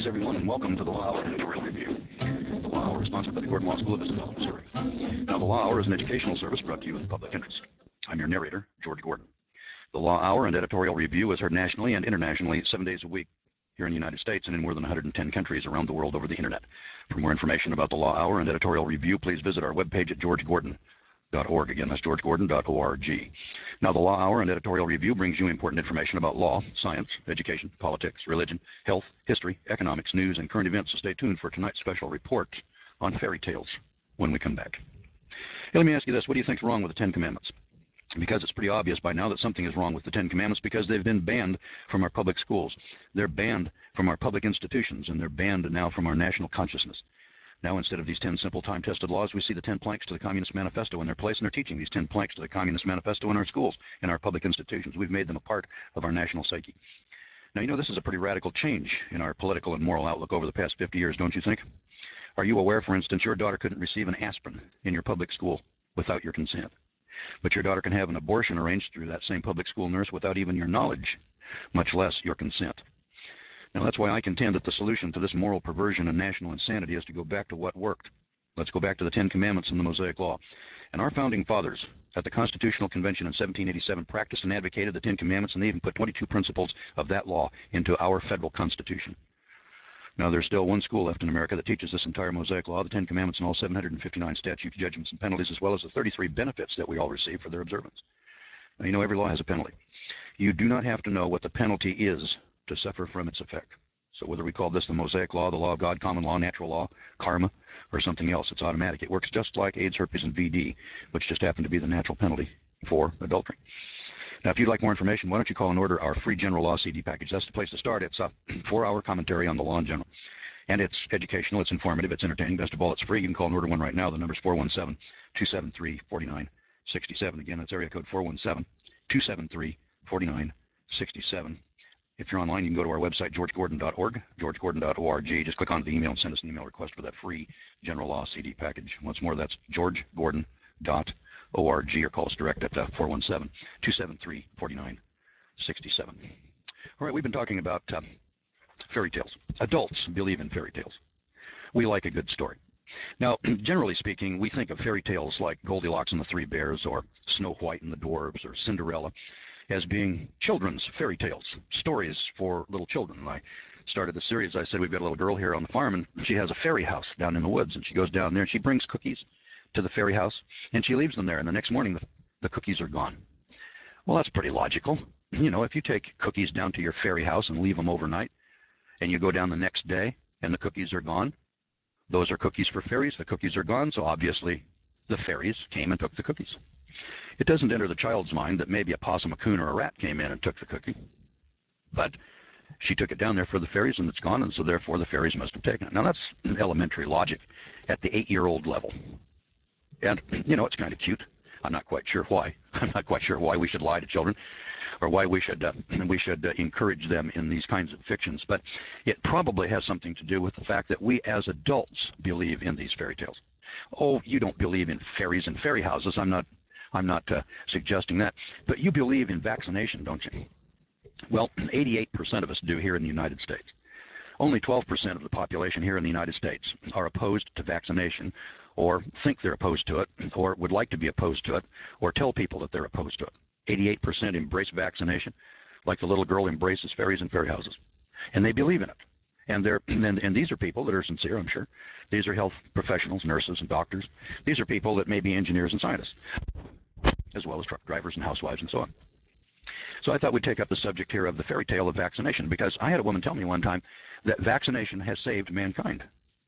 Greetings, everyone, and welcome to the Law Hour Editorial Review. The Law Hour is sponsored by the Gordon Law School of Isabella, Missouri. Now, the Law Hour is an educational service brought to you in the public interest. I'm your narrator, George Gordon. The Law Hour and Editorial Review is heard nationally and internationally 7 days a week here in the United States and in more than 110 countries around the world over the Internet. For more information about the Law Hour and Editorial Review, please visit our webpage at georgegordon.org. Again, that's georgegordon.org. Now, the Law Hour and Editorial Review brings you important information about law, science, education, politics, religion, health, history, economics, news, and current events. So stay tuned for tonight's special report on fairy tales when we come back. Hey, let me ask you this. What do you think's wrong with the Ten Commandments? Because it's pretty obvious by now that something is wrong with the Ten Commandments because they've been banned from our public schools. They're banned from our public institutions, and they're banned now from our national consciousness. Now, instead of these 10 simple time-tested laws, we see the 10 planks to the Communist Manifesto in their place, and they're teaching these 10 planks to the Communist Manifesto in our schools, in our public institutions. We've made them a part of our national psyche. Now, you know, this is a pretty radical change in our political and moral outlook over the past 50 years, don't you think? Are you aware, for instance, your daughter couldn't receive an aspirin in your public school without your consent? But your daughter can have an abortion arranged through that same public school nurse without even your knowledge, much less your consent. Now, that's why I contend that the solution to this moral perversion and national insanity is to go back to what worked. Let's go back to the Ten Commandments and the Mosaic Law. And our founding fathers at the Constitutional Convention in 1787 practiced and advocated the Ten Commandments, and they even put 22 principles of that law into our federal Constitution. Now, there's still one school left in America that teaches this entire Mosaic Law, the Ten Commandments, and all 759 statutes, judgments, and penalties, as well as the 33 benefits that we all receive for their observance. Now, you know, every law has a penalty. You do not have to know what the penalty is to suffer from its effect. So whether we call this the Mosaic Law, the Law of God, common law, natural law, karma, or something else, it's automatic. It works just like AIDS, herpes, and VD, which just happen to be the natural penalty for adultery. Now, if you'd like more information, why don't you call and order our free general law CD package? That's the place to start. It's a 4-hour commentary on the law in general. And it's educational, it's informative, it's entertaining. Best of all, it's free. You can call and order one right now. The number's 417-273-4967. Again, that's area code 417-273-4967. If you're online, you can go to our website, georgegordon.org, georgegordon.org. Just click on the email and send us an email request for that free general law CD package. Once more, that's georgegordon.org, or call us direct at 417-273-4967. All right, we've been talking about fairy tales. Adults believe in fairy tales. We like a good story. Now, generally speaking, we think of fairy tales like Goldilocks and the Three Bears, or Snow White and the Dwarves, or Cinderella, as being children's fairy tales, stories for little children. And I started the series. I said, we've got a little girl here on the farm, and she has a fairy house down in the woods, and she goes down there, and she brings cookies to the fairy house, and she leaves them there, and the next morning the cookies are gone. Well, that's pretty logical. You know, if you take cookies down to your fairy house and leave them overnight, and you go down the next day, and the cookies are gone, those are cookies for fairies. The cookies are gone, so obviously the fairies came and took the cookies. It doesn't enter the child's mind that maybe a possum, a coon, or a rat came in and took the cookie. But she took it down there for the fairies, and it's gone, and so therefore the fairies must have taken it. Now, that's elementary logic at the 8-year-old level. And, you know, it's kind of cute. I'm not quite sure why. I'm not quite sure why we should lie to children, or why we should encourage them in these kinds of fictions. But it probably has something to do with the fact that we as adults believe in these fairy tales. Oh, you don't believe in fairies and fairy houses. I'm not suggesting that. But you believe in vaccination, don't you? Well, 88% of us do here in the United States. Only 12% of the population here in the United States are opposed to vaccination, or think they're opposed to it, or would like to be opposed to it, or tell people that they're opposed to it. 88% embrace vaccination, like the little girl embraces fairies and fairy houses. And they believe in it. And these are people that are sincere, I'm sure. These are health professionals, nurses and doctors. These are people that may be engineers and scientists, as well as truck drivers and housewives and so on. So I thought we'd take up the subject here of the fairy tale of vaccination, because I had a woman tell me one time that vaccination has saved mankind.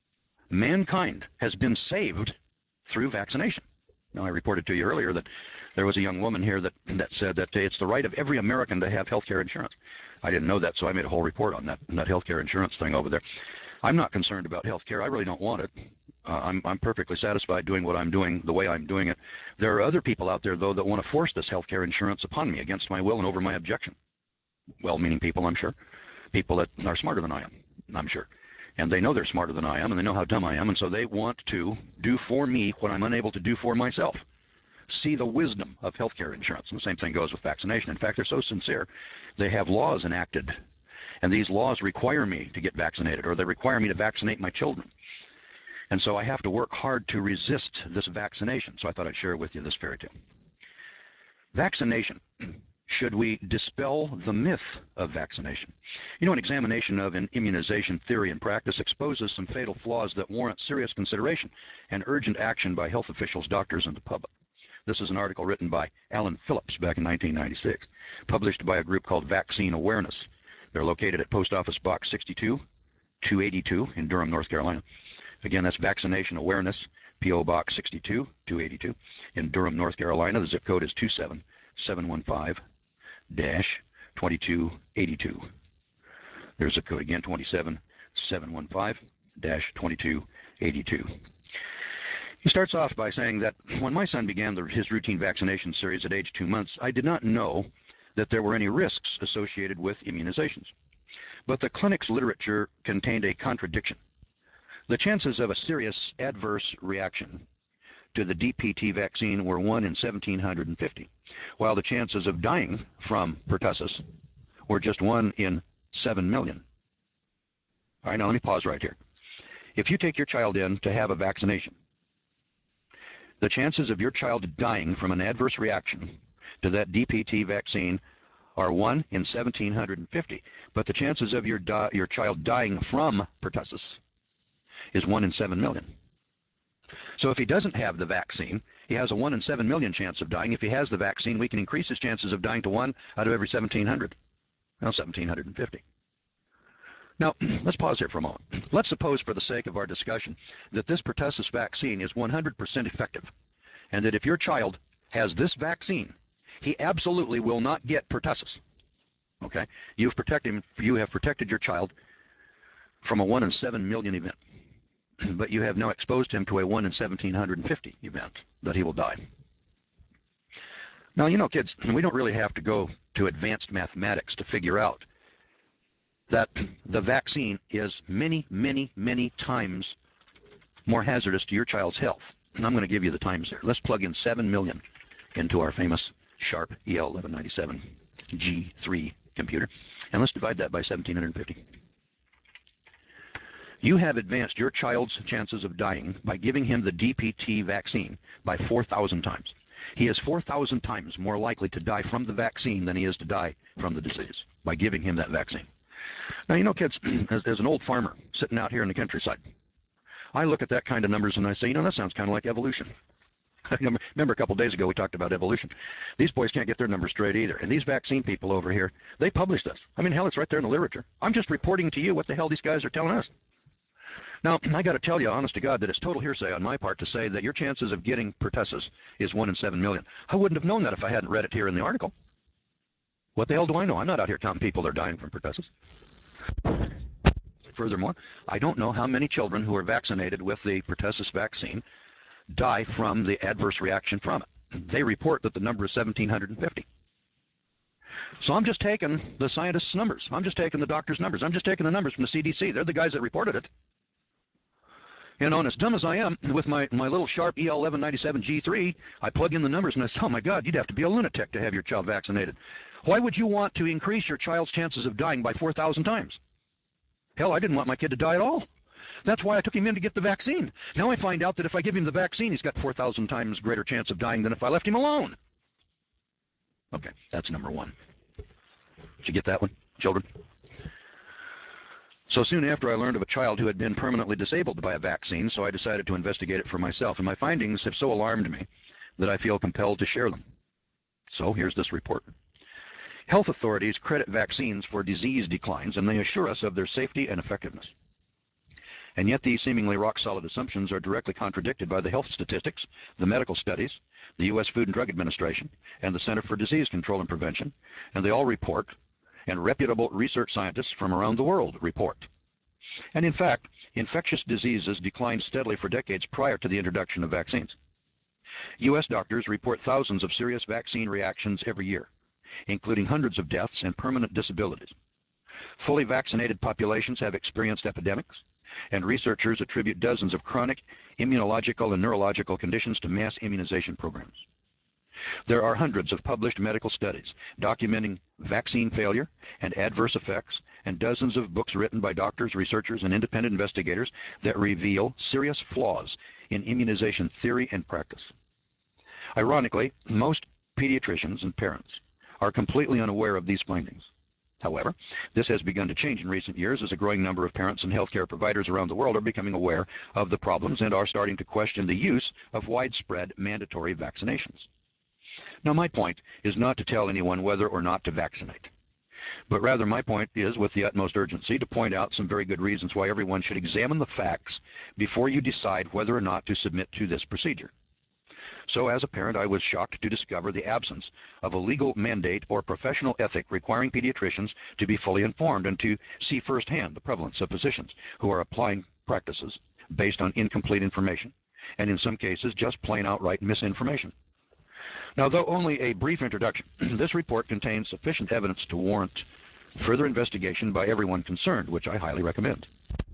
Mankind has been saved through vaccination. Now, I reported to you earlier that there was a young woman here that said that it's the right of every American to have health care insurance. I didn't know that, so I made a whole report on that health care insurance thing over there. I'm not concerned about health care. I really don't want it. I'm perfectly satisfied doing what I'm doing the way I'm doing it. There are other people out there, though, that want to force this health care insurance upon me against my will and over my objection. Well-meaning people, I'm sure. People that are smarter than I am, I'm sure. And they know they're smarter than I am, and they know how dumb I am, and so they want to do for me what I'm unable to do for myself. See the wisdom of health care insurance. And the same thing goes with vaccination. In fact, they're so sincere, they have laws enacted And these laws require me to get vaccinated, or they require me to vaccinate my children. And so I have to work hard to resist this vaccination. So I thought I'd share with you this fairy tale. Vaccination. Should we dispel the myth of vaccination? You know, an examination of an immunization theory and practice exposes some fatal flaws that warrant serious consideration and urgent action by health officials, doctors, and the public. This is an article written by Alan Phillips back in 1996, published by a group called Vaccine Awareness. They're located at Post Office Box 62, 282 in Durham, North Carolina. Again, that's Vaccination Awareness, P.O. Box 62, 282 in Durham, North Carolina. The zip code is 27715-2282. There's zip code again, 27715-2282. He starts off by saying that when my son began his routine vaccination series at age 2 months, I did not know that there were any risks associated with immunizations. But the clinic's literature contained a contradiction. The chances of a serious adverse reaction to the DPT vaccine were 1 in 1,750, while the chances of dying from pertussis were just 1 in 7 million. All right, now let me pause right here. If you take your child in to have a vaccination, the chances of your child dying from an adverse reaction to that DPT vaccine are 1 in 1,750, but the chances of your child dying from pertussis is 1 in 7 million. So if he doesn't have the vaccine, he has a 1 in 7 million chance of dying. If he has the vaccine, we can increase his chances of dying to 1 out of every 1,700. Well, 1,750. Now, let's pause here for a moment. Let's suppose, for the sake of our discussion, that this pertussis vaccine is 100% effective, and that if your child has this vaccine, he absolutely will not get pertussis. Okay? You have protected your child from a 1 in 7 million event, but you have now exposed him to a 1 in 1,750 event that he will die. Now, you know, kids, we don't really have to go to advanced mathematics to figure out that the vaccine is many, many, many times more hazardous to your child's health. And I'm going to give you the times here. Let's plug in 7 million into our famous Sharp EL1197 G3 computer, and let's divide that by 1,750. You have advanced your child's chances of dying by giving him the DPT vaccine by 4,000 times. He is 4,000 times more likely to die from the vaccine than he is to die from the disease by giving him that vaccine. Now, you know, kids, as an old farmer sitting out here in the countryside, I look at that kind of numbers and I say, you know, that sounds kind of like evolution. Remember a couple of days ago we talked about evolution. These boys can't get their numbers straight either. And these vaccine people over here, they publish this. I mean, hell, it's right there in the literature. I'm just reporting to you what the hell these guys are telling us. Now, I got to tell you, honest to God, that it's total hearsay on my part to say that your chances of getting pertussis is 1 in 7 million. I wouldn't have known that if I hadn't read it here in the article. What the hell do I know? I'm not out here counting people that are dying from pertussis. Furthermore, I don't know how many children who are vaccinated with the pertussis vaccine die from the adverse reaction from it. They report that the number is 1,750. So I'm just taking the scientists' numbers. I'm just taking the doctors' numbers. I'm just taking the numbers from the CDC. They're the guys that reported it. You know, and as dumb as I am, with my little Sharp EL1197 G3, I plug in the numbers and I say, oh my God, you'd have to be a lunatic to have your child vaccinated. Why would you want to increase your child's chances of dying by 4,000 times? Hell, I didn't want my kid to die at all. That's why I took him in to get the vaccine. Now I find out that if I give him the vaccine, he's got 4,000 times greater chance of dying than if I left him alone. Okay, that's number one. Did you get that one, children? So soon after, I learned of a child who had been permanently disabled by a vaccine, so I decided to investigate it for myself, and my findings have so alarmed me that I feel compelled to share them. So here's this report. Health authorities credit vaccines for disease declines, and they assure us of their safety and effectiveness. And yet these seemingly rock-solid assumptions are directly contradicted by the health statistics, the medical studies, the U.S. Food and Drug Administration, and the Center for Disease Control and Prevention, and they all report, and reputable research scientists from around the world report. And in fact, infectious diseases declined steadily for decades prior to the introduction of vaccines. U.S. doctors report thousands of serious vaccine reactions every year, including hundreds of deaths and permanent disabilities. Fully vaccinated populations have experienced epidemics, and researchers attribute dozens of chronic immunological and neurological conditions to mass immunization programs. There are hundreds of published medical studies documenting vaccine failure and adverse effects, and dozens of books written by doctors, researchers, and independent investigators that reveal serious flaws in immunization theory and practice. Ironically, most pediatricians and parents are completely unaware of these findings. However, this has begun to change in recent years as a growing number of parents and healthcare providers around the world are becoming aware of the problems and are starting to question the use of widespread mandatory vaccinations. Now, my point is not to tell anyone whether or not to vaccinate, but rather my point is, with the utmost urgency, to point out some very good reasons why everyone should examine the facts before you decide whether or not to submit to this procedure. So as a parent, I was shocked to discover the absence of a legal mandate or professional ethic requiring pediatricians to be fully informed and to see firsthand the prevalence of physicians who are applying practices based on incomplete information, and in some cases just plain outright misinformation. Now, though only a brief introduction, this report contains sufficient evidence to warrant further investigation by everyone concerned, which I highly recommend.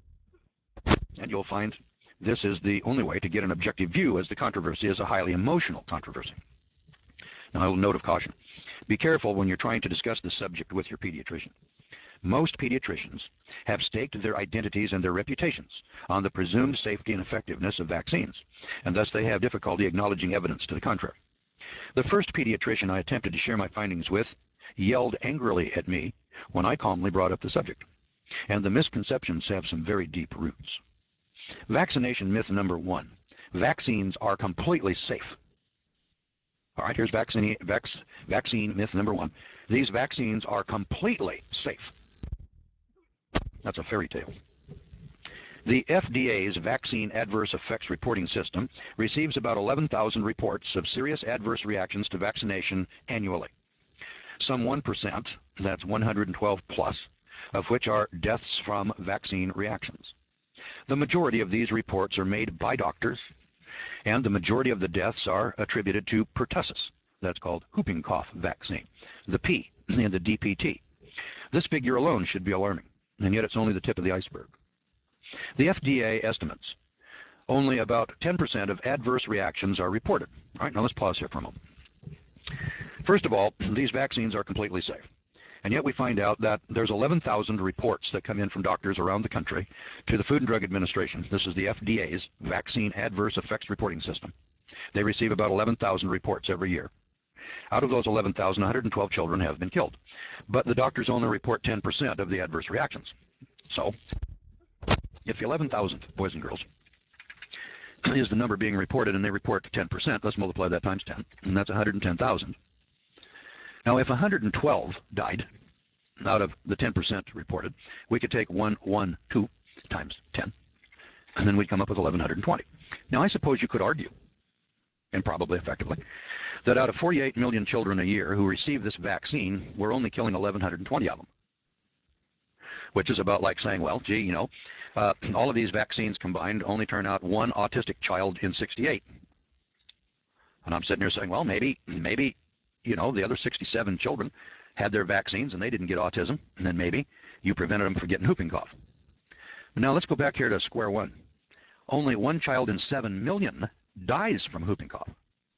And you'll find this is the only way to get an objective view, as the controversy is a highly emotional controversy. Now, a little note of caution. Be careful when you're trying to discuss this subject with your pediatrician. Most pediatricians have staked their identities and their reputations on the presumed safety and effectiveness of vaccines, and thus they have difficulty acknowledging evidence to the contrary. The first pediatrician I attempted to share my findings with yelled angrily at me when I calmly brought up the subject, and the misconceptions have some very deep roots. Vaccination myth number one. Vaccines are completely safe. All right, here's vaccine myth number one. These vaccines are completely safe. That's a fairy tale. The FDA's Vaccine Adverse Effects Reporting System receives about 11,000 reports of serious adverse reactions to vaccination annually. Some 1%, that's 112 plus, of which are deaths from vaccine reactions. The majority of these reports are made by doctors, and the majority of the deaths are attributed to pertussis. That's called whooping cough vaccine, the P in the DPT. This figure alone should be alarming, and yet it's only the tip of the iceberg. The FDA estimates only about 10% of adverse reactions are reported. All right, now let's pause here for a moment. First of all, these vaccines are completely safe. And yet we find out that there's 11,000 reports that come in from doctors around the country to the Food and Drug Administration. This is the FDA's Vaccine Adverse Effects Reporting System. They receive about 11,000 reports every year. Out of those 11,000, 112 children have been killed. But the doctors only report 10% of the adverse reactions. So, if 11,000 boys and girls is the number being reported, and they report 10%, let's multiply that times 10, and that's 110,000. Now, if 112 died out of the 10% reported, we could take 112 times 10, and then we'd come up with 1,120. Now, I suppose you could argue, and probably effectively, that out of 48 million children a year who receive this vaccine, we're only killing 1,120 of them, which is about like saying, well, gee, all of these vaccines combined only turn out one autistic child in 68. And I'm sitting here saying, well, maybe, the other 67 children had their vaccines and they didn't get autism, and then maybe you prevented them from getting whooping cough. But now let's go back here to square one. Only one child in 7 million dies from whooping cough.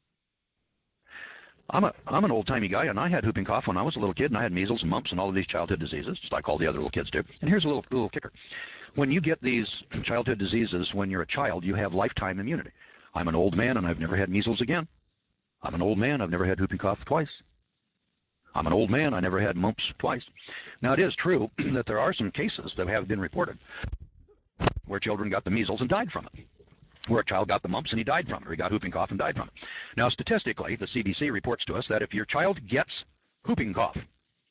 I'm an old-timey guy, and I had whooping cough when I was a little kid, and I had measles and mumps and all of these childhood diseases, just like all the other little kids do. And here's a little kicker. When you get these childhood diseases when you're a child, you have lifetime immunity. I'm an old man, and I've never had measles again. I'm an old man, I've never had whooping cough twice. I'm an old man, I never had mumps twice. Now, it is true that there are some cases that have been reported where children got the measles and died from it, where a child got the mumps and he died from it, or he got whooping cough and died from it. Now, statistically, the CDC reports to us that if your child gets whooping cough,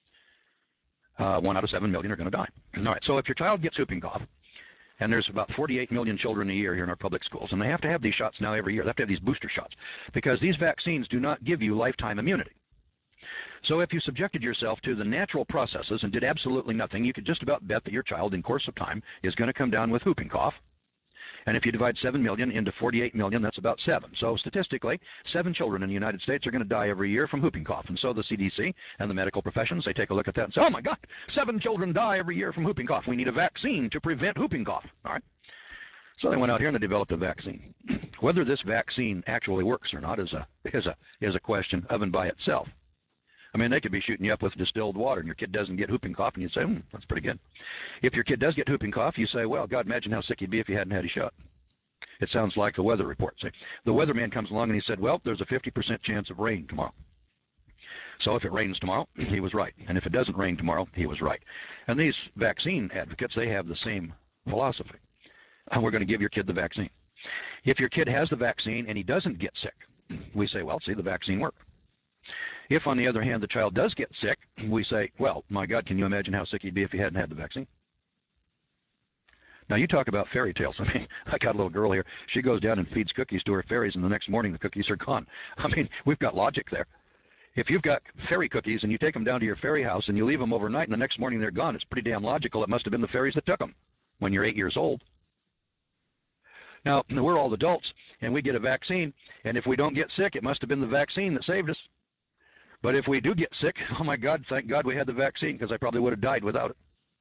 1 out of 7 million are going to die. All right, so if your child gets whooping cough, and there's about 48 million children a year here in our public schools, and they have to have these shots now every year. They have to have these booster shots, because these vaccines do not give you lifetime immunity. So if you subjected yourself to the natural processes and did absolutely nothing, you could just about bet that your child, in course of time, is going to come down with whooping cough. And if you divide 7 million into 48 million, that's about 7. So statistically, 7 children in the United States are going to die every year from whooping cough. And so the CDC and the medical professions, they take a look at that and say, oh my God, 7 children die every year from whooping cough. We need a vaccine to prevent whooping cough. All right. So they went out here and they developed a vaccine. Whether this vaccine actually works or not is a question of and by itself. I mean, they could be shooting you up with distilled water and your kid doesn't get whooping cough and you say, that's pretty good. If your kid does get whooping cough, you say, well, God, imagine how sick you'd be if you hadn't had a shot. It sounds like the weather report. See, the weatherman comes along and he said, well, there's a 50% chance of rain tomorrow. So if it rains tomorrow, he was right. And if it doesn't rain tomorrow, he was right. And these vaccine advocates, they have the same philosophy. We're going to give your kid the vaccine. If your kid has the vaccine and he doesn't get sick, we say, well, see, the vaccine worked. If, on the other hand, the child does get sick, we say, well, my God, can you imagine how sick he'd be if he hadn't had the vaccine? Now, you talk about fairy tales. I mean, I got a little girl here. She goes down and feeds cookies to her fairies, and the next morning the cookies are gone. I mean, we've got logic there. If you've got fairy cookies and you take them down to your fairy house and you leave them overnight and the next morning they're gone, it's pretty damn logical. It must have been the fairies that took them when you're 8 years old. Now, we're all adults, and we get a vaccine, and if we don't get sick, it must have been the vaccine that saved us. But if we do get sick, oh my God, thank God we had the vaccine, because I probably would have died without it.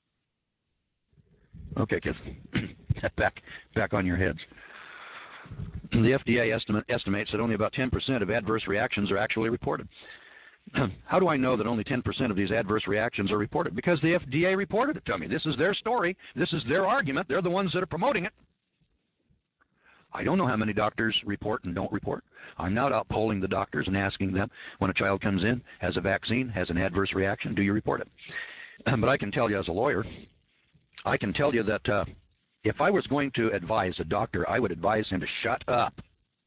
Okay, kids, back on your heads. The FDA estimates that only about 10% of adverse reactions are actually reported. How do I know that only 10% of these adverse reactions are reported? Because the FDA reported it to me. This is their story. This is their argument. They're the ones that are promoting it. I don't know how many doctors report and don't report. I'm not out polling the doctors and asking them when a child comes in, has a vaccine, has an adverse reaction, do you report it? But I can tell you as a lawyer, I can tell you that if I was going to advise a doctor, I would advise him to shut up.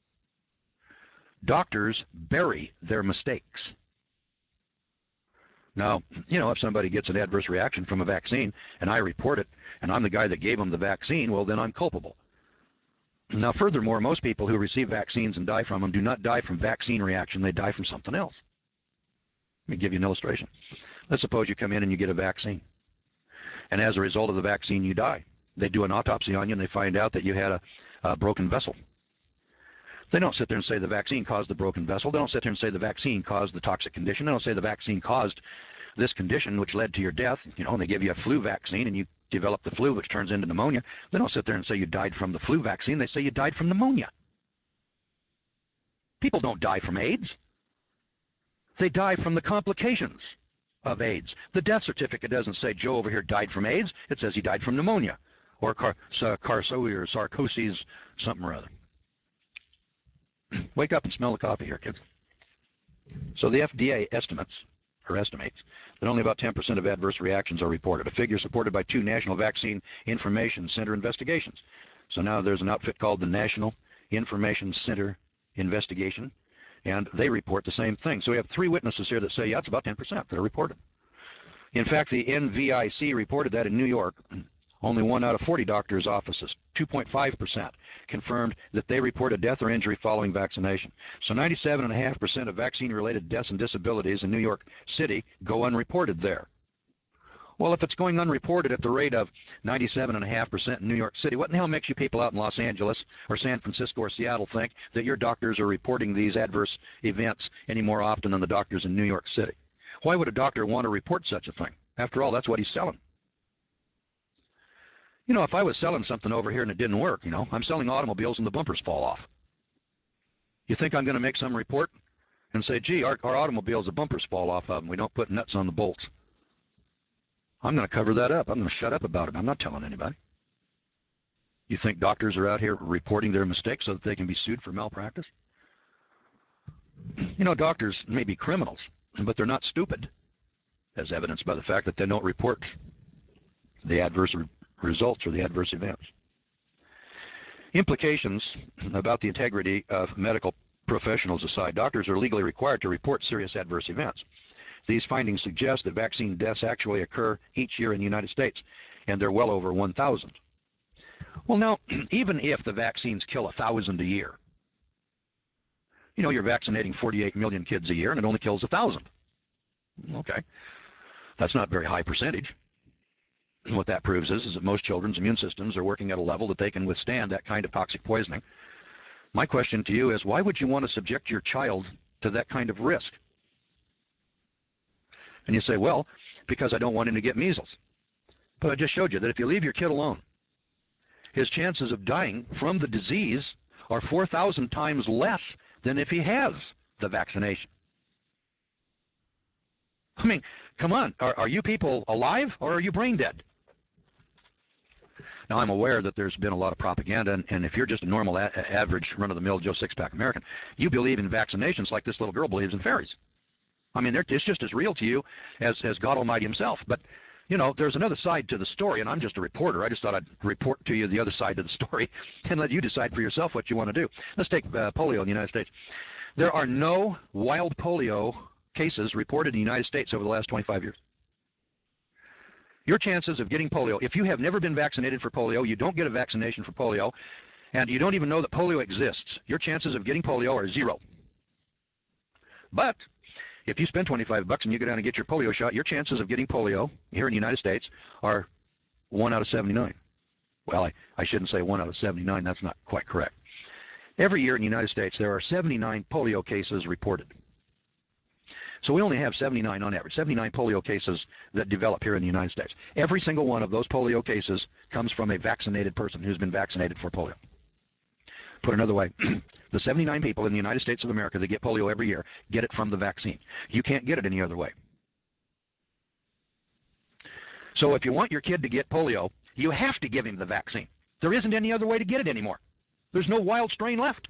Doctors bury their mistakes. Now, if somebody gets an adverse reaction from a vaccine and I report it and I'm the guy that gave them the vaccine, well, then I'm culpable. Now, furthermore, most people who receive vaccines and die from them do not die from vaccine reaction. They die from something else. Let me give you an illustration. Let's suppose you come in and you get a vaccine. And as a result of the vaccine, you die. They do an autopsy on you and they find out that you had a broken vessel. They don't sit there and say the vaccine caused the broken vessel. They don't sit there and say the vaccine caused the toxic condition. They don't say the vaccine caused this condition which led to your death. And they give you a flu vaccine and you develop the flu, which turns into pneumonia. They don't sit there and say you died from the flu vaccine. They say you died from pneumonia. People don't die from AIDS. They die from the complications of AIDS. The death certificate doesn't say Joe over here died from AIDS. It says he died from pneumonia or sarcosis, something or other. Wake up and smell the coffee here, kids. So the FDA estimates that only about 10% of adverse reactions are reported, a figure supported by 2 National Vaccine Information Center investigations. So now there's an outfit called the National Information Center Investigation, and they report the same thing. So we have 3 witnesses here that say, yeah, it's about 10% that are reported. In fact, the NVIC reported that in New York, only 1 out of 40 doctors' offices, 2.5%, confirmed that they reported death or injury following vaccination. So 97.5% of vaccine-related deaths and disabilities in New York City go unreported there. Well, if it's going unreported at the rate of 97.5% in New York City, what in the hell makes you people out in Los Angeles or San Francisco or Seattle think that your doctors are reporting these adverse events any more often than the doctors in New York City? Why would a doctor want to report such a thing? After all, that's what he's selling. If I was selling something over here and it didn't work, I'm selling automobiles and the bumpers fall off. You think I'm going to make some report and say, gee, our automobiles, the bumpers fall off of them. We don't put nuts on the bolts. I'm going to cover that up. I'm going to shut up about it. I'm not telling anybody. You think doctors are out here reporting their mistakes so that they can be sued for malpractice? Doctors may be criminals, but they're not stupid, as evidenced by the fact that they don't report the adverse results or the adverse events. Implications about the integrity of medical professionals aside, doctors are legally required to report serious adverse events. These findings suggest that vaccine deaths actually occur each year in the United States, and they're well over 1,000. Well, now, even if the vaccines kill 1,000 a year, you're vaccinating 48 million kids a year, and it only kills 1,000. Okay, that's not a very high percentage. What that proves is that most children's immune systems are working at a level that they can withstand that kind of toxic poisoning. My question to you is, why would you want to subject your child to that kind of risk? And you say, well, because I don't want him to get measles. But I just showed you that if you leave your kid alone his chances of dying from the disease are 4,000 times less than if he has the vaccination. I mean, come on, are you people alive or are you brain dead? Now, I'm aware that there's been a lot of propaganda, and if you're just a normal, average, run-of-the-mill Joe Six-Pack American, you believe in vaccinations like this little girl believes in fairies. I mean, it's just as real to you as God Almighty himself. But, you know, there's another side to the story, and I'm just a reporter. I just thought I'd report to you the other side of the story and let you decide for yourself what you want to do. Let's take polio in the United States. There are no wild polio cases reported in the United States over the last 25 years. Your chances of getting polio, if you have never been vaccinated for polio, you don't get a vaccination for polio, and you don't even know that polio exists, your chances of getting polio are 0. But if you spend $25 and you go down and get your polio shot, your chances of getting polio here in the United States are 1 out of 79. Well, I shouldn't say 1 out of 79. That's not quite correct. Every year in the United States, there are 79 polio cases reported. So we only have 79 on average, 79 polio cases that develop here in the United States. Every single one of those polio cases comes from a vaccinated person who's been vaccinated for polio. Put another way, the 79 people in the United States of America that get polio every year get it from the vaccine. You can't get it any other way. So if you want your kid to get polio, you have to give him the vaccine. There isn't any other way to get it anymore. There's no wild strain left.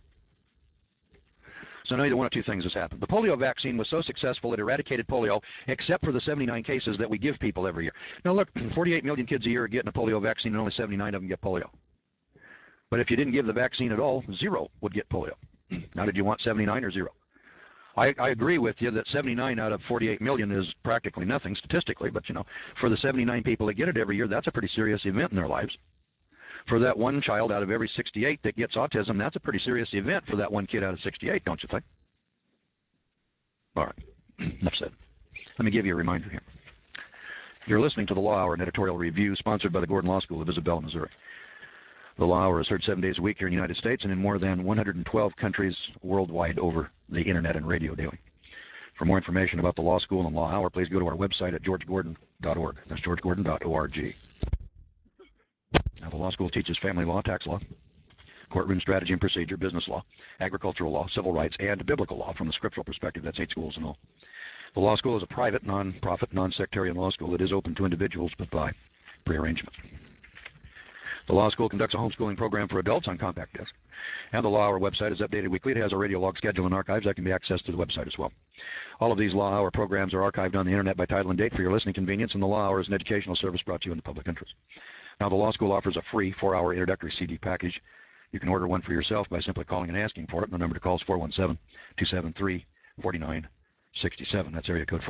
So now either one of two things has happened. The polio vaccine was so successful it eradicated polio, except for the 79 cases that we give people every year. Now look, 48 million kids a year are getting a polio vaccine and only 79 of them get polio. But if you didn't give the vaccine at all, 0 would get polio. Now, did you want 79 or 0? I agree with you that 79 out of 48 million is practically nothing statistically, but you know, for the 79 people that get it every year, that's a pretty serious event in their lives. For that one child out of every 68 that gets autism, that's a pretty serious event for that one kid out of 68, don't you think? All right, enough said. Let me give you a reminder here. You're listening to the Law Hour, an editorial review sponsored by the Gordon Law School of Isabella, Missouri. The Law Hour is heard 7 days a week here in the United States and in more than 112 countries worldwide over the internet and radio daily. For more information about the Law School and Law Hour, please go to our website at georgegordon.org. That's georgegordon.org. Now, the law school teaches family law, tax law, courtroom strategy and procedure, business law, agricultural law, civil rights, and biblical law from the scriptural perspective. That's 8 schools in all. The law school is a private, non-profit, non-sectarian law school that is open to individuals but by prearrangement. The law school conducts a homeschooling program for adults on compact disc. And the Law Hour website is updated weekly. It has a radio log schedule and archives that can be accessed through the website as well. All of these Law Hour programs are archived on the internet by title and date for your listening convenience, and the Law Hour is an educational service brought to you in the public interest. Now, the law school offers a free 4-hour introductory CD package. You can order one for yourself by simply calling and asking for it. The number to call is 417-273-4967. That's area code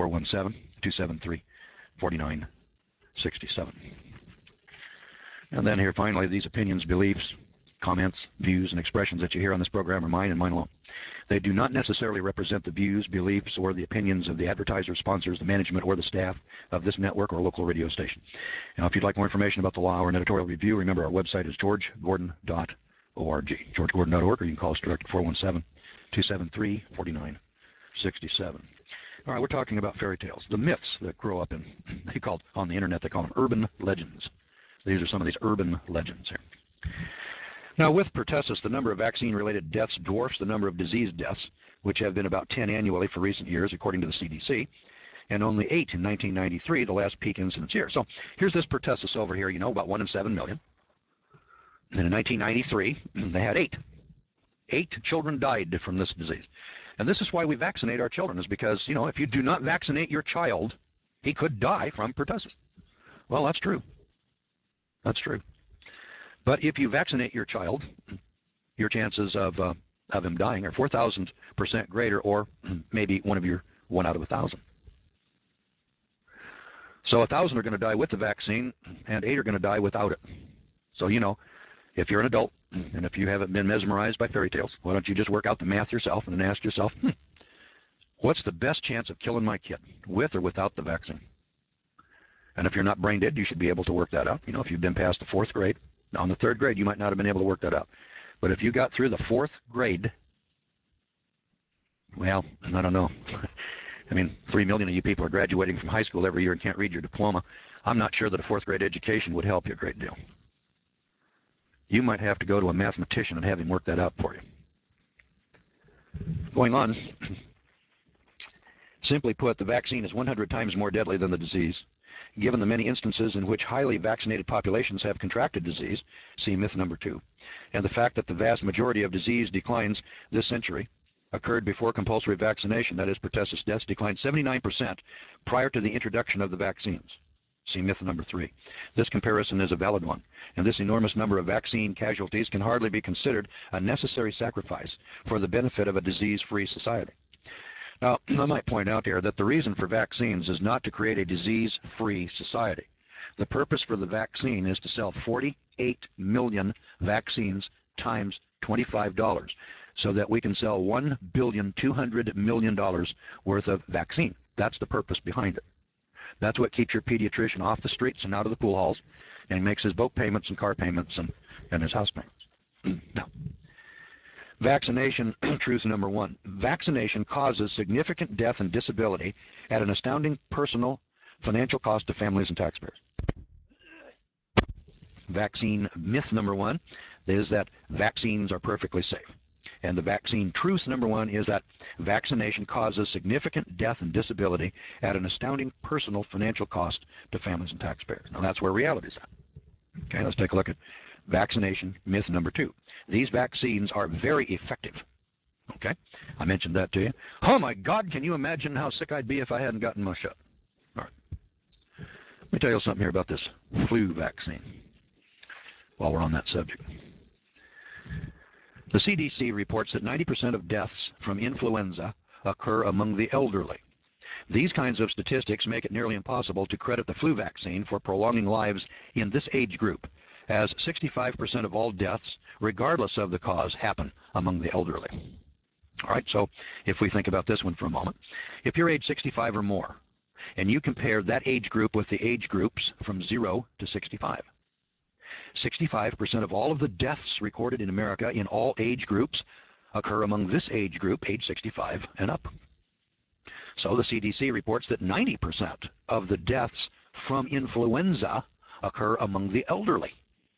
417-273-4967. And then here, finally, these opinions, beliefs, comments, views, and expressions that you hear on this program are mine and mine alone. They do not necessarily represent the views, beliefs, or the opinions of the advertisers, sponsors, the management, or the staff of this network or local radio station. Now, if you'd like more information about the Law Hour and editorial review, remember our website is georgegordon.org, georgegordon.org, or you can call us direct at 417-273-4967. All right, we're talking about fairy tales, the myths that grow up in, on the internet, they call them urban legends. These are some of these urban legends here. Now, with pertussis, the number of vaccine-related deaths dwarfs the number of disease deaths, which have been about 10 annually for recent years, according to the CDC, and only 8 in 1993, the last peak incidence year. So here's this pertussis over here, you know, about 1 in 7 million. And in 1993, they had 8. 8 children died from this disease. And this is why we vaccinate our children, is because, you know, if you do not vaccinate your child, he could die from pertussis. Well, that's true. That's true. But if you vaccinate your child, your chances of him dying are 4,000% greater, or maybe 1 out of 1,000. So 1,000 are going to die with the vaccine, and 8 are going to die without it. So, you know, if you're an adult, and if you haven't been mesmerized by fairy tales, why don't you just work out the math yourself and then ask yourself, what's the best chance of killing my kid, with or without the vaccine? And if you're not brain dead, you should be able to work that out. You know, if you've been past the 4th grade, now in the 3rd grade, you might not have been able to work that out. But if you got through the 4th grade, well, I don't know. I mean, 3 million of you people are graduating from high school every year and can't read your diploma. I'm not sure that a 4th grade education would help you a great deal. You might have to go to a mathematician and have him work that out for you. Going on, simply put, the vaccine is 100 times more deadly than the disease. Given the many instances in which highly vaccinated populations have contracted disease, see myth number 2, and the fact that the vast majority of disease declines this century occurred before compulsory vaccination, that is, pertussis deaths declined 79% prior to the introduction of the vaccines. See myth number 3. This comparison is a valid one, and this enormous number of vaccine casualties can hardly be considered a necessary sacrifice for the benefit of a disease-free society. Now, I might point out here that the reason for vaccines is not to create a disease-free society. The purpose for the vaccine is to sell 48 million vaccines times $25 so that we can sell $1,200,000,000 worth of vaccine. That's the purpose behind it. That's what keeps your pediatrician off the streets and out of the pool halls and makes his boat payments and car payments and his house payments. Now, vaccination, truth number 1. Vaccination causes significant death and disability at an astounding personal financial cost to families and taxpayers. Vaccine myth number 1 is that vaccines are perfectly safe. And the vaccine truth number 1 is that vaccination causes significant death and disability at an astounding personal financial cost to families and taxpayers. Now that's where reality is at. Okay, let's take a look at vaccination myth number 2. These vaccines are very effective. Okay, I mentioned that to you. Oh my God, can you imagine how sick I'd be if I hadn't gotten my shot? All right. Let me tell you something here about this flu vaccine while we're on that subject. The CDC reports that 90% of deaths from influenza occur among the elderly. These kinds of statistics make it nearly impossible to credit the flu vaccine for prolonging lives in this age group, as 65% of all deaths, regardless of the cause, happen among the elderly. All right, so if we think about this one for a moment, if you're age 65 or more, and you compare that age group with the age groups from 0 to 65, 65% of all of the deaths recorded in America in all age groups occur among this age group, age 65 and up. So the CDC reports that 90% of the deaths from influenza occur among the elderly.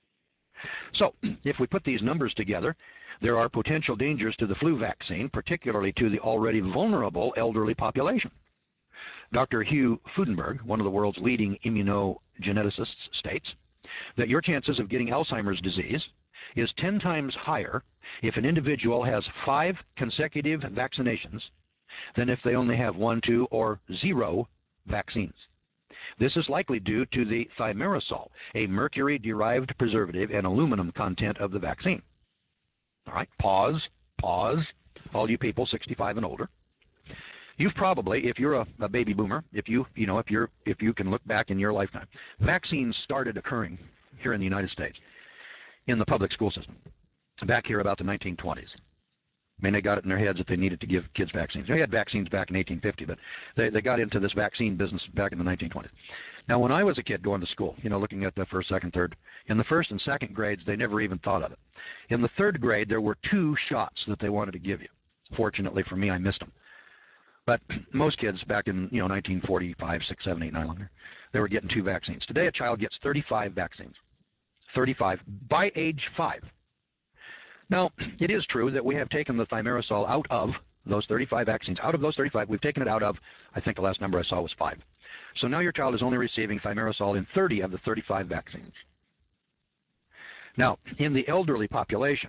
So if we put these numbers together, there are potential dangers to the flu vaccine, particularly to the already vulnerable elderly population. Dr. Hugh Fudenberg, one of the world's leading immunogeneticists, states that your chances of getting Alzheimer's disease is 10 times higher if an individual has 5 consecutive vaccinations than if they only have 1, 2, or 0 vaccines. This is likely due to the thimerosal, a mercury-derived preservative and aluminum content of the vaccine. All right, pause, all you people 65 and older. You've probably, if you're a baby boomer, if you can look back in your lifetime, vaccines started occurring here in the United States in the public school system back here about the 1920s. I mean, they got it in their heads that they needed to give kids vaccines. They had vaccines back in 1850, but they got into this vaccine business back in the 1920s. Now, when I was a kid going to school, looking at the first, second, third, in the first and second grades, they never even thought of it. In the third grade, there were 2 shots that they wanted to give you. Fortunately for me, I missed them. But most kids back in 1945, 6, 7, 8, 9, 11, they were getting 2 vaccines. Today, a child gets 35 vaccines. 35 by age 5. Now, it is true that we have taken the thimerosal out of those 35 vaccines. Out of those 35, we've taken it out of, I think the last number I saw was 5. So now your child is only receiving thimerosal in 30 of the 35 vaccines. Now, in the elderly population,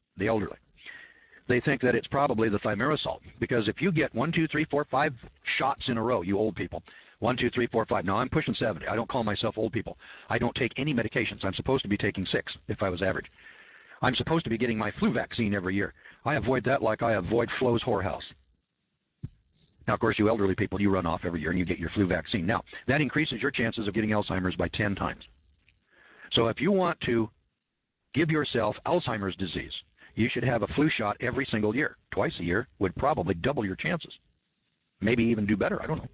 they think that it's probably the thimerosal, because if you get 1, 2, 3, 4, 5 shots in a row, you old people, 1, 2, 3, 4, 5. Now I'm pushing 70. I don't call myself old people. I don't take any medications. I'm supposed to be taking 6 if I was average. I'm supposed to be getting my flu vaccine every year. I avoid that like I avoid Flo's whorehouse. Now, of course, you elderly people, you run off every year and you get your flu vaccine. Now, that increases your chances of getting Alzheimer's by 10 times. So if you want to give yourself Alzheimer's disease, you should have a flu shot every single year. Twice a year would probably double your chances. Maybe even do better. I don't know.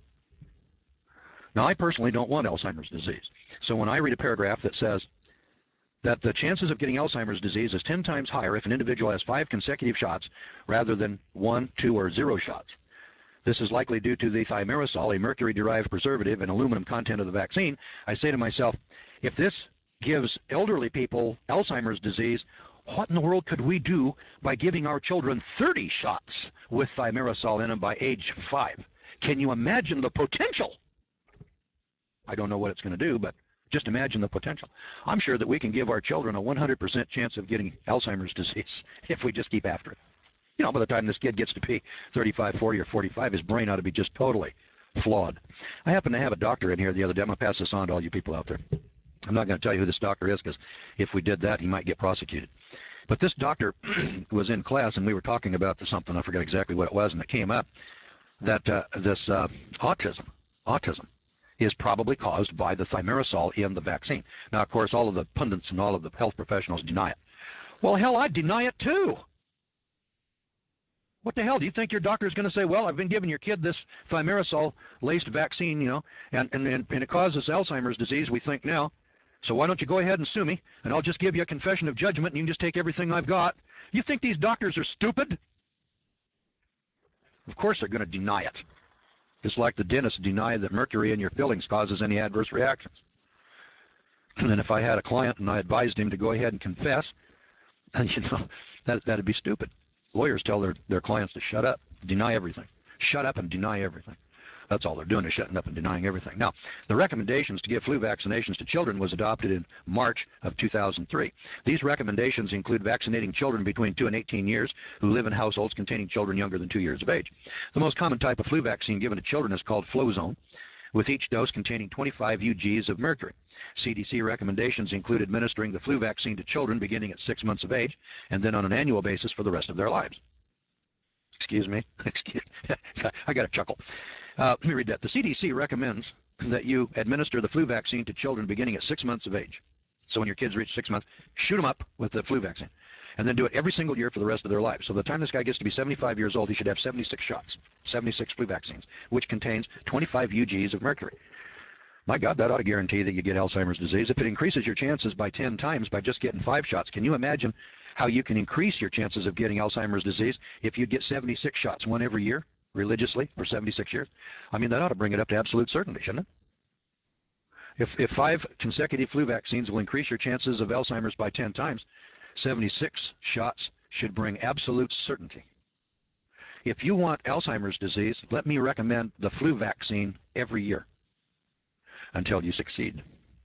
Now, I personally don't want Alzheimer's disease. So when I read a paragraph that says that the chances of getting Alzheimer's disease is 10 times higher if an individual has 5 consecutive shots rather than 1, 2, or 0 shots. This is likely due to the thimerosal, a mercury-derived preservative and aluminum content of the vaccine. I say to myself, if this gives elderly people Alzheimer's disease, what in the world could we do by giving our children 30 shots with thimerosal in them by age 5? Can you imagine the potential? I don't know what it's going to do, but just imagine the potential. I'm sure that we can give our children a 100% chance of getting Alzheimer's disease if we just keep after it. You know, by the time this kid gets to be 35, 40, or 45, his brain ought to be just totally flawed. I happen to have a doctor in here the other day. I'm going to pass this on to all you people out there. I'm not going to tell you who this doctor is, because if we did that, he might get prosecuted. But this doctor was in class, and we were talking about something. I forget exactly what it was, and it came up that this autism is probably caused by the thimerosal in the vaccine. Now, of course, all of the pundits and all of the health professionals deny it. Well, hell, I deny it too. What the hell? Do you think your doctor is going to say, well, I've been giving your kid this thimerosal-laced vaccine, you know, and it causes Alzheimer's disease, we think now. So why don't you go ahead and sue me, and I'll just give you a confession of judgment, and you can just take everything I've got. You think these doctors are stupid? Of course they're going to deny it. Just like the dentists deny that mercury in your fillings causes any adverse reactions. And if I had a client and I advised him to go ahead and confess, you know, that'd be stupid. Lawyers tell their clients to shut up, deny everything. Shut up and deny everything. That's all they're doing, is shutting up and denying everything. Now, the recommendations to give flu vaccinations to children was adopted in March of 2003. These recommendations include vaccinating children between 2 and 18 years who live in households containing children younger than 2 years of age. The most common type of flu vaccine given to children is called Flozone, with each dose containing 25 UGs of mercury. CDC recommendations include administering the flu vaccine to children beginning at 6 months of age and then on an annual basis for the rest of their lives. Excuse me. I got a chuckle. Let me read that. The CDC recommends that you administer the flu vaccine to children beginning at 6 months of age. So when your kids reach 6 months, shoot them up with the flu vaccine. And then do it every single year for the rest of their lives. So by the time this guy gets to be 75 years old, he should have 76 shots, 76 flu vaccines, which contains 25 UGs of mercury. My God, that ought to guarantee that you get Alzheimer's disease. If it increases your chances by 10 times by just getting 5 shots, can you imagine how you can increase your chances of getting Alzheimer's disease if you get 76 shots, one every year, religiously, for 76 years? I mean, that ought to bring it up to absolute certainty, shouldn't it? If 5 consecutive flu vaccines will increase your chances of Alzheimer's by 10 times, 76 shots should bring absolute certainty. If you want Alzheimer's disease, let me recommend the flu vaccine every year until you succeed.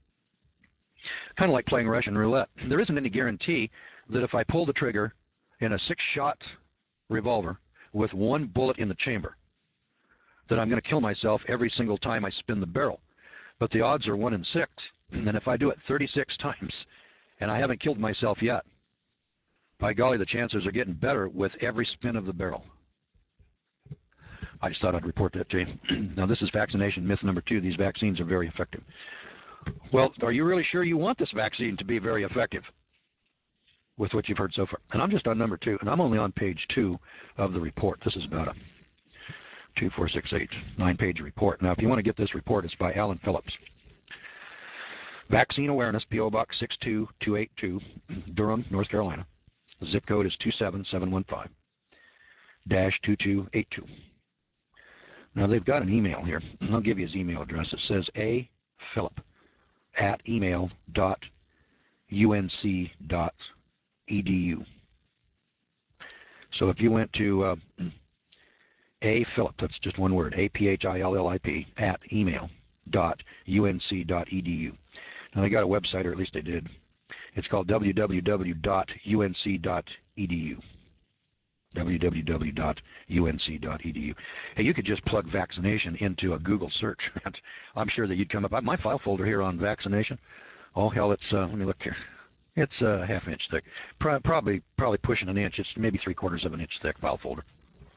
Kind of like playing Russian roulette. There isn't any guarantee that if I pull the trigger in a 6-shot revolver with 1 bullet in the chamber, that I'm going to kill myself every single time I spin the barrel. But the odds are 1 in 6. And if I do it 36 times and I haven't killed myself yet, by golly, the chances are getting better with every spin of the barrel. I just thought I'd report that to you. Now, this is vaccination myth number 2. These vaccines are very effective. Well, are you really sure you want this vaccine to be very effective with what you've heard so far? And I'm just on number 2, and I'm only on page 2 of the report. This is about a 2, 4, 6, 8, 9-page report. Now, if you want to get this report, it's by Alan Phillips. Vaccine Awareness, P.O. Box 62282, Durham, North Carolina. The zip code is 27715-2282. Now, they've got an email here. I'll give you his email address. It says aphillip@email.unc.edu. So if you went to aphillip, that's just one word, aphillip, at email.unc.edu. Now, they got a website, or at least they did. It's called www.unc.edu. www.unc.edu. Hey, you could just plug vaccination into a Google search. I'm sure that you'd come up. My file folder here on vaccination. Oh hell, it's let me look here. It's a half-inch thick, probably pushing an inch. It's maybe 3/4 of an inch thick file folder.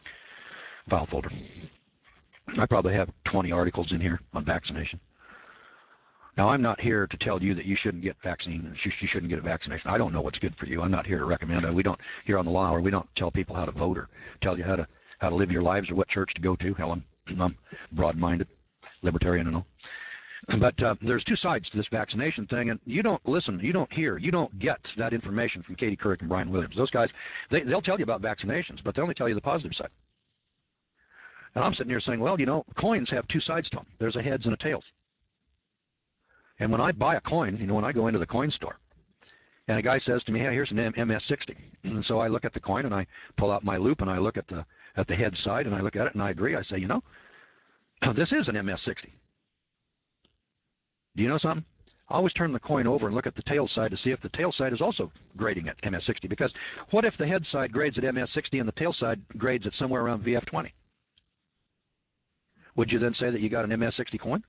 I probably have 20 articles in here on vaccination. Now, I'm not here to tell you that you shouldn't get vaccine. You shouldn't get a vaccination. I don't know what's good for you. I'm not here to recommend it. We don't, here on the Law Hour, we don't tell people how to vote or tell you how to live your lives or what church to go to. Hell, I'm broad-minded, libertarian and all. But there's 2 sides to this vaccination thing, and you don't listen, you don't hear, you don't get that information from Katie Couric and Brian Williams. Those guys, they'll tell you about vaccinations, but they only tell you the positive side. And I'm sitting here saying, well, you know, coins have 2 sides to them. There's a heads and a tails. And when I buy a coin, when I go into the coin store, and a guy says to me, hey, here's an MS-60. And so I look at the coin and I pull out my loop and I look at the head side and I look at it and I agree. I say, this is an MS-60. Do you know something? I always turn the coin over and look at the tail side to see if the tail side is also grading at MS-60. Because what if the head side grades at MS-60 and the tail side grades at somewhere around VF-20? Would you then say that you got an MS-60 coin?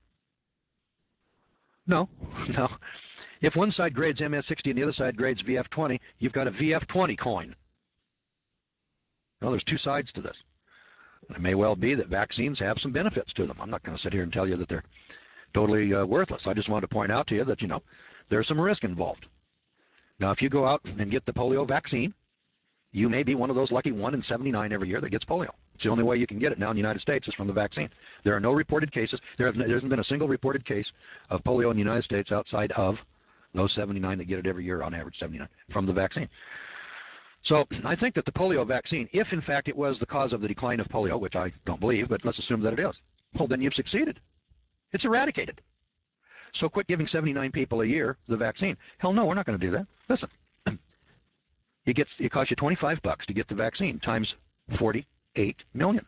No, no. If one side grades MS-60 and the other side grades VF-20, you've got a VF-20 coin. Well, there's two sides to this. It may well be that vaccines have some benefits to them. I'm not going to sit here and tell you that they're totally worthless. I just wanted to point out to you that, there's some risk involved. Now, if you go out and get the polio vaccine, you may be one of those lucky 1 in 79 every year that gets polio. It's the only way you can get it now in the United States is from the vaccine. There are no reported cases. There hasn't been a single reported case of polio in the United States outside of those 79 that get it every year, on average 79, from the vaccine. So I think that the polio vaccine, if in fact it was the cause of the decline of polio, which I don't believe, but let's assume that it is, well, then you've succeeded. It's eradicated. So quit giving 79 people a year the vaccine. Hell no, we're not going to do that. Listen, it costs you $25 to get the vaccine times 48 million.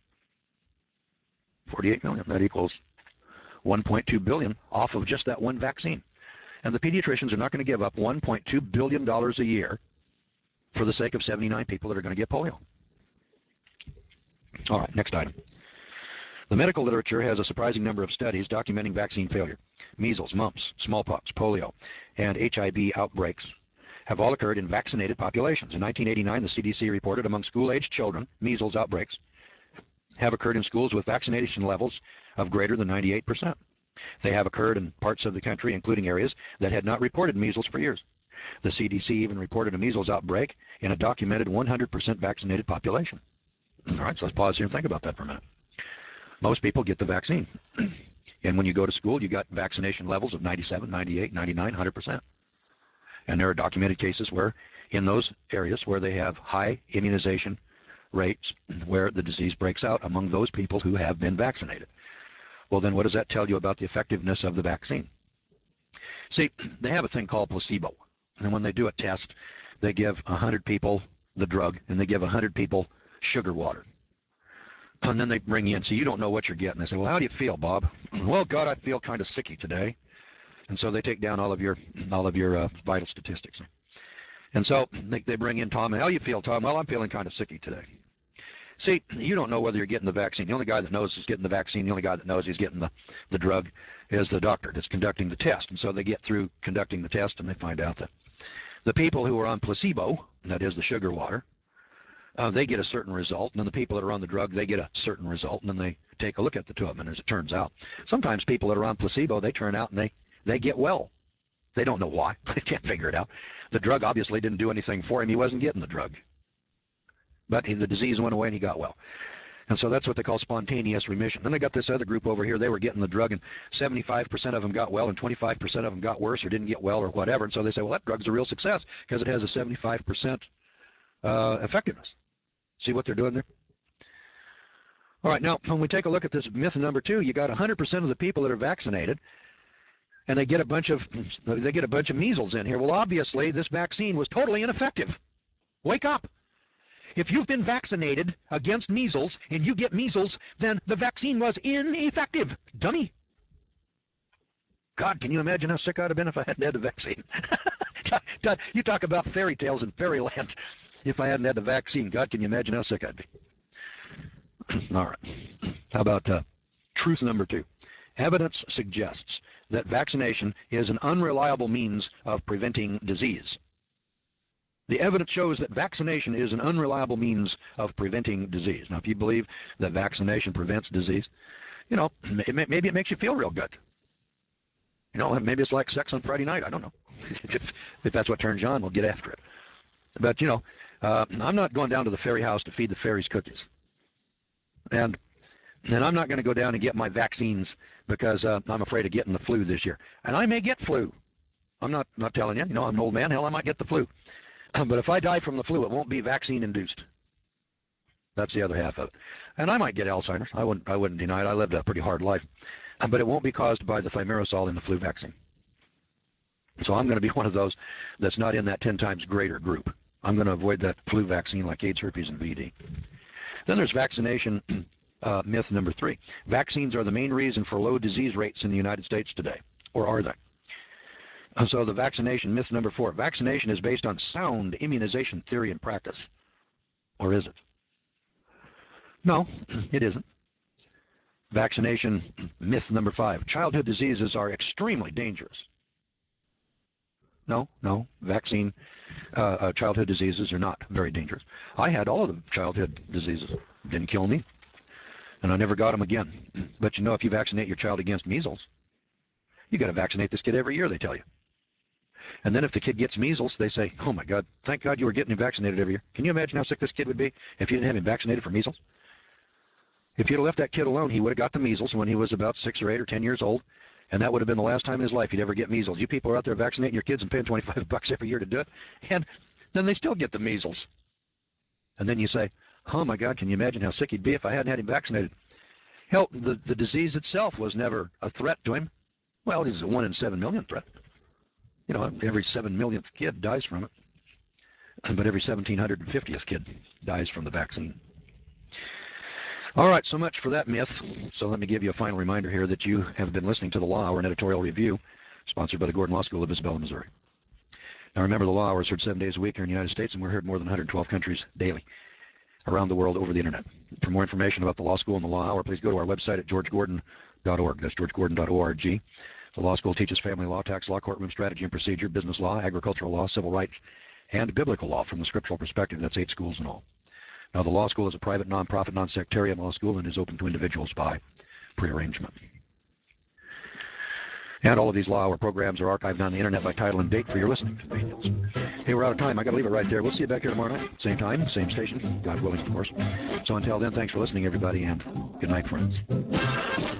48 million. That equals 1.2 billion off of just that one vaccine. And the pediatricians are not going to give up $1.2 billion a year for the sake of 79 people that are going to get polio. All right, next item. The medical literature has a surprising number of studies documenting vaccine failure. Measles, mumps, smallpox, polio, and HIV outbreaks have all occurred in vaccinated populations. In 1989, the CDC reported among school-aged children, measles outbreaks have occurred in schools with vaccination levels of greater than 98%. They have occurred in parts of the country, including areas that had not reported measles for years. The CDC even reported a measles outbreak in a documented 100% vaccinated population. All right, so let's pause here and think about that for a minute. Most people get the vaccine. And when you go to school, you got vaccination levels of 97, 98, 99, 100%. And there are documented cases where, in those areas where they have high immunization rates, where the disease breaks out among those people who have been vaccinated. Well, then what does that tell you about the effectiveness of the vaccine? See, they have a thing called placebo. And when they do a test, they give 100 people the drug, and they give 100 people sugar water. And then they bring you in, so you don't know what you're getting. They say, well, how do you feel, Bob? Well, God, I feel kind of sicky today. And so they take down all of your vital statistics. And so they bring in Tom, and how you feel, Tom? Well, I'm feeling kind of sicky today. See, you don't know whether you're getting the vaccine. The only guy that knows is getting the vaccine. The only guy that knows he's getting the drug is the doctor that's conducting the test. And so they get through conducting the test, and they find out that the people who are on placebo, that is the sugar water, they get a certain result, and then the people that are on the drug, they get a certain result, and then they take a look at the two of them, and as it turns out, sometimes people that are on placebo, they turn out and they get well. They don't know why. They can't figure it out. The drug obviously didn't do anything for him. He wasn't getting the drug. But the disease went away and he got well. And so that's what they call spontaneous remission. Then they got this other group over here. They were getting the drug, and 75% of them got well, and 25% of them got worse or didn't get well or whatever. And so they say, well, that drug's a real success because it has a 75% effectiveness. See what they're doing there? All right, now, when we take a look at this myth number 2, you got 100% of the people that are vaccinated, and they get a bunch of measles in here. Well, obviously, this vaccine was totally ineffective. Wake up. If you've been vaccinated against measles and you get measles, then the vaccine was ineffective. Dummy. God, can you imagine how sick I'd have been if I hadn't had the vaccine? God, you talk about fairy tales in fairyland. If I hadn't had the vaccine, God, can you imagine how sick I'd be? All right. How about truth number 2? Evidence suggests that vaccination is an unreliable means of preventing disease. The evidence shows that vaccination is an unreliable means of preventing disease. Now, if you believe that vaccination prevents disease, maybe it makes you feel real good. Maybe it's like sex on Friday night. I don't know. If that's what turns you on, we'll get after it. But, I'm not going down to the fairy house to feed the fairies cookies. And I'm not going to go down and get my vaccines because I'm afraid of getting the flu this year. And I may get flu. I'm not telling you. I'm an old man. Hell, I might get the flu. But if I die from the flu, it won't be vaccine-induced. That's the other half of it. And I might get Alzheimer's. I wouldn't deny it. I lived a pretty hard life. But it won't be caused by the thimerosal in the flu vaccine. So I'm going to be one of those that's not in that 10 times greater group. I'm going to avoid that flu vaccine like AIDS, herpes, and VD. Then there's vaccination myth number 3. Vaccines are the main reason for low disease rates in the United States today. Or are they? So the vaccination myth number 4. Vaccination is based on sound immunization theory and practice. Or is it? No, it isn't. Vaccination myth number 5. Childhood diseases are extremely dangerous. No. Childhood diseases are not very dangerous. I had all of the childhood diseases. Didn't kill me. And I never got them again. But you know, if you vaccinate your child against measles, you got to vaccinate this kid every year, they tell you. And then if the kid gets measles, they say, oh my God, thank God you were getting him vaccinated every year. Can you imagine how sick this kid would be if you didn't have him vaccinated for measles? If you'd have left that kid alone, he would have got the measles when he was about 6 or 8 or 10 years old. And that would have been the last time in his life he'd ever get measles. You people are out there vaccinating your kids and paying $25 every year to do it. And then they still get the measles. And then you say, oh my God, can you imagine how sick he'd be if I hadn't had him vaccinated? Hell, the disease itself was never a threat to him. Well, it's a 1 in 7 million threat. You know, every 7 millionth kid dies from it. But every 1,750th kid dies from the vaccine. All right, so much for that myth. So let me give you a final reminder here that you have been listening to the Law Hour, an editorial review sponsored by the Gordon Law School of Isabella, Missouri. Now remember, the Law Hour is heard 7 days a week here in the United States, and we're heard more than 112 countries daily around the world over the internet. For more information about the Law School and the Law Hour, please go to our website at georgegordon.org. That's georgegordon.org. The Law School teaches family law, tax law, courtroom strategy and procedure, business law, agricultural law, civil rights, and biblical law from the scriptural perspective. That's 8 schools in all. Now, the Law School is a private, non-profit, non-sectarian law school and is open to individuals by prearrangement. And all of these Law Hour programs are archived on the internet by title and date for your listening convenience. Hey, we're out of time. I got to leave it right there. We'll see you back here tomorrow night. Same time, same station, God willing, of course. So until then, thanks for listening, everybody, and good night, friends.